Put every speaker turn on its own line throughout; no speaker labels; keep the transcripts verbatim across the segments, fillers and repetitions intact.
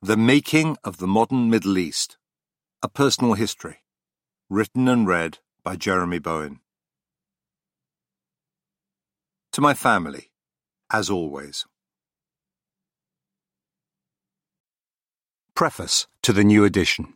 The Making of the Modern Middle East, A Personal History, written and read by Jeremy Bowen. To my family, as always. Preface to the new edition.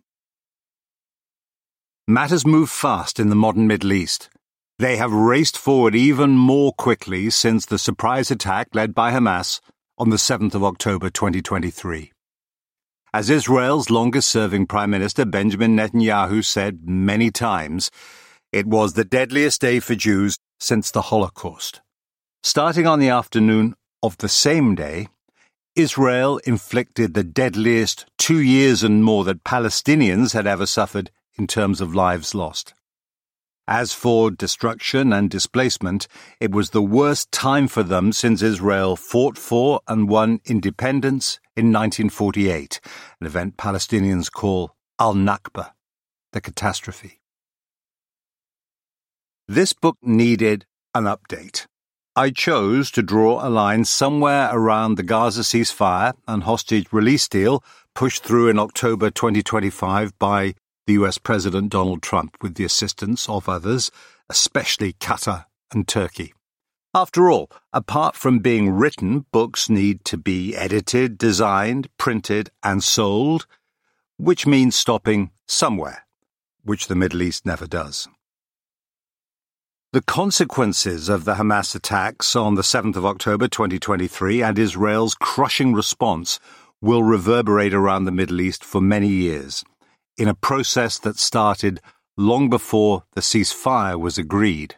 Matters move fast in the modern Middle East. They have raced forward even more quickly since the surprise attack led by Hamas on the seventh of October twenty twenty-three. As Israel's longest-serving Prime Minister Benjamin Netanyahu said many times, it was the deadliest day for Jews since the Holocaust. Starting on the afternoon of the same day, Israel inflicted the deadliest two years and more that Palestinians had ever suffered in terms of lives lost. As for destruction and displacement, it was the worst time for them since Israel fought for and won independence in nineteen forty-eight, an event Palestinians call Al-Nakba, the catastrophe. This book needed an update. I chose to draw a line somewhere around the Gaza ceasefire and hostage release deal pushed through in October twenty twenty-five by the U S President Donald Trump with the assistance of others, especially Qatar and Turkey. After all, apart from being written, books need to be edited, designed, printed, and sold, which means stopping somewhere, which the Middle East never does. The consequences of the Hamas attacks on the seventh of October twenty twenty-three and Israel's crushing response will reverberate around the Middle East for many years, in a process that started long before the ceasefire was agreed.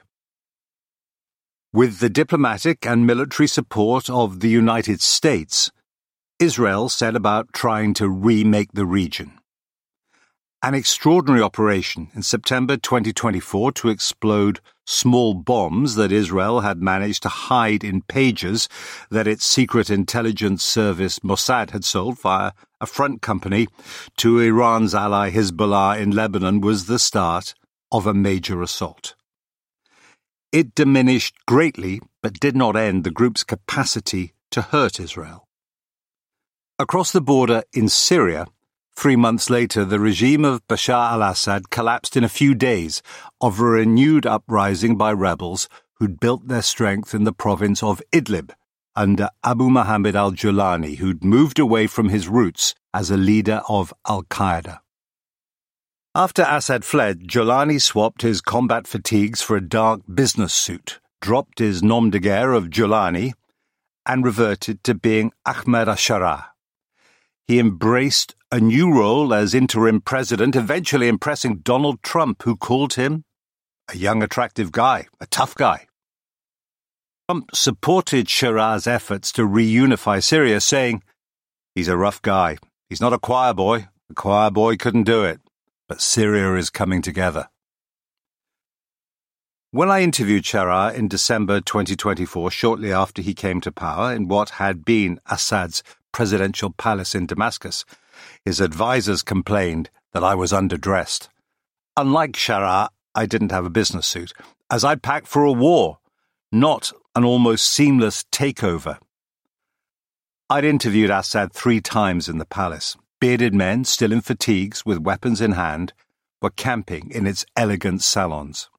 With the diplomatic and military support of the United States, Israel set about trying to remake the region. An extraordinary operation in September twenty twenty-four to explode small bombs that Israel had managed to hide in pages that its secret intelligence service Mossad had sold via a front company to Iran's ally Hezbollah in Lebanon was the start of a major assault. It diminished greatly, but did not end the group's capacity to hurt Israel. Across the border in Syria, three months later, the regime of Bashar al-Assad collapsed in a few days of a renewed uprising by rebels who'd built their strength in the province of Idlib under Abu Muhammad al-Julani, who'd moved away from his roots as a leader of al-Qaeda. After Assad fled, Julani swapped his combat fatigues for a dark business suit, dropped his nom de guerre of Julani, and reverted to being Ahmed al-Sharaa. He embraced a new role as interim president, eventually impressing Donald Trump, who called him a young, attractive guy, a tough guy. Trump supported Sharaa's efforts to reunify Syria, saying, "He's a rough guy. He's not a choir boy. A choir boy couldn't do it. But Syria is coming together." When I interviewed Sharaa in December twenty twenty-four, shortly after he came to power in what had been Assad's presidential palace in Damascus, his advisers complained that I was underdressed. Unlike Sharaa, I didn't have a business suit, as I'd packed for a war, not an almost seamless takeover. I'd interviewed Assad three times in the palace. Bearded men, still in fatigues with weapons in hand, were camping in its elegant salons.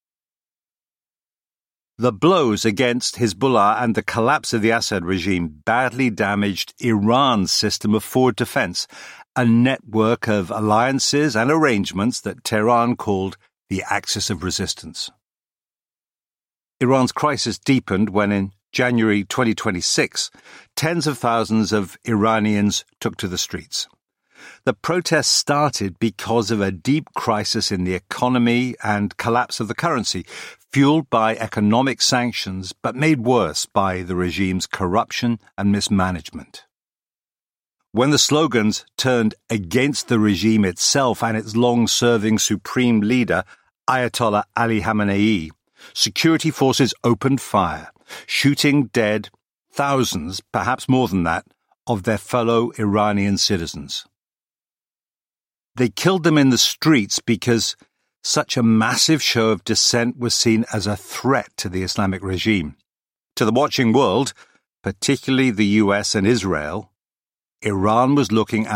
The blows against Hezbollah and the collapse of the Assad regime badly damaged Iran's system of forward defense, a network of alliances and arrangements that Tehran called the Axis of Resistance. Iran's crisis deepened when in January twenty twenty-six, tens of thousands of Iranians took to the streets. The protests started because of a deep crisis in the economy and collapse of the currency, fueled by economic sanctions but made worse by the regime's corruption and mismanagement. When the slogans turned against the regime itself and its long-serving supreme leader, Ayatollah Ali Khamenei, security forces opened fire, shooting dead thousands, perhaps more than that, of their fellow Iranian citizens. They killed them in the streets because such a massive show of dissent was seen as a threat to the Islamic regime. To the watching world, particularly the U S and Israel, Iran was looking